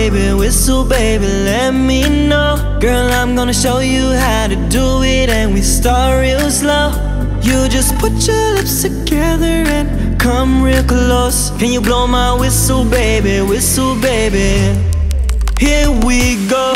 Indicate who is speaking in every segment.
Speaker 1: whistle baby, let me know. Girl, I'm gonna show you how to do it, and we start real slow. You just put your lips together and come real close. Can you blow my whistle baby, whistle baby? Here we go.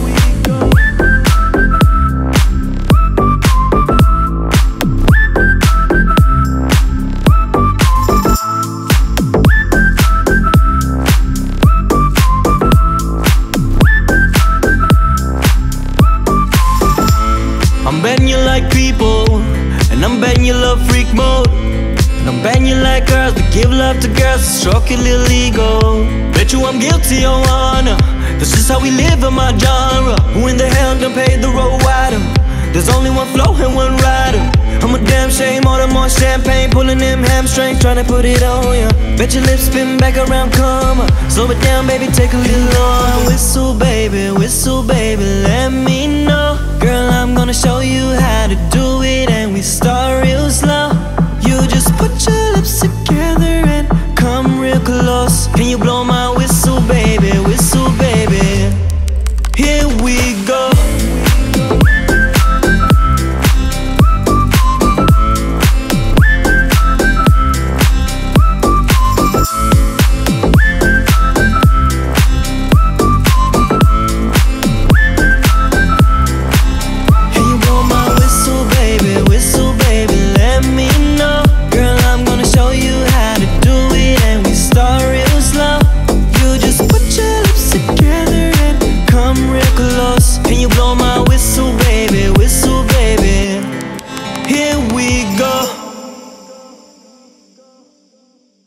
Speaker 1: I'm betting you like people, and I'm betting you love freak mode. And I'm betting you like girls that give love to girls to stroke your little ego. Bet you I'm guilty, your honor. This is how we live in my genre. Who in the hell done paved the road wider? There's only one flow and one rider. I'm a damn shame, order more champagne, pulling them hamstrings, trying to put it on ya. Bet your lips spin back around, come on. Slow it down, baby, take a little on. Whistle baby, let me know. Girl, I'm gonna show you how to do